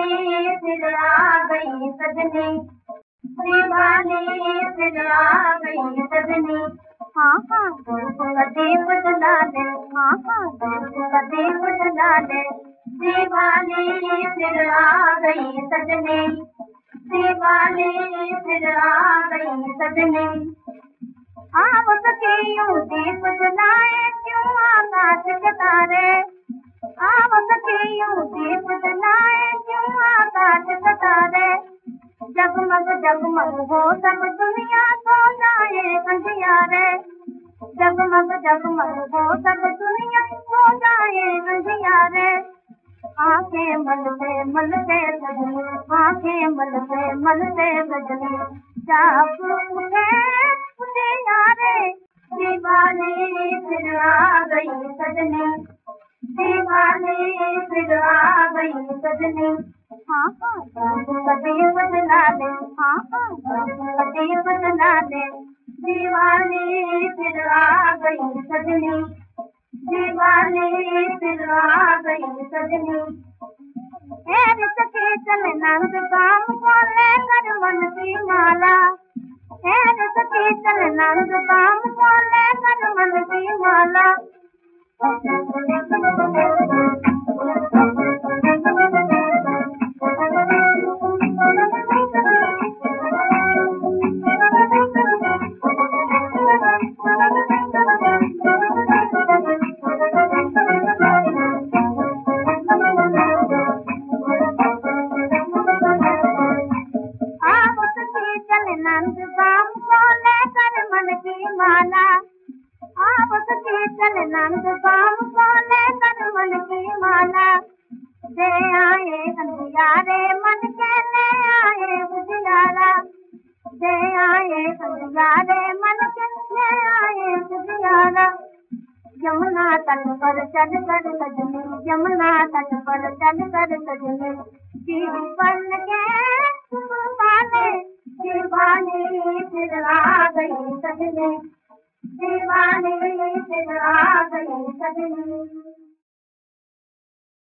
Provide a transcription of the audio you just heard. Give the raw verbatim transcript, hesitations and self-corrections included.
फिर आ गई सजनी, दीवानी फिर आ गई सजनी। हाँ हाँ दीप जला ले, हाँ हाँ दीप जला ले, दीवानी फिर आ गई सजनी, दीवानी फिर आ गई सजनी। आप सखियों दीप जलाए क्यों आकाश के तारे, आप सखियों दीप जलाए क्यों आकाश के तारे। जगमग जगमग हो सब दुनिया सो जाए अंधियारे, जगमग जगमग हो सब दुनिया सो जाए अंधियारे। आंखें मलते मलते सजनी, आंखें मलते मलते सजनी, जाग उठे उजियारे, दीवानी फिर आ गई सजनी, दीवानी फिर आ गई सजनी। हाँ हाँ दीप जला ले, हाँ हाँ दीप जला ले, दीवानी फिर आ गई सजनी, दीवानी फिर आ गई सजनी। रित के चले नंद काम को लेकर मन की माला, रित के चले नंद काम को लेकर मन की माला। नंद काम को लेकर मन की माला, आप सखी चल नंद काम को लेकर मन की माला। दे आए अंधियारे मन के ले आए उजियारा, दे आए अंधियारे मन के ले आए उजियारा। यमुना तट पर चल कर सजनी, यमुना तट पर चल कर सजनी, जीवन के पाले, दीवानी फिर आ गई सजनी, दीवानी फिर आ गई सजनी।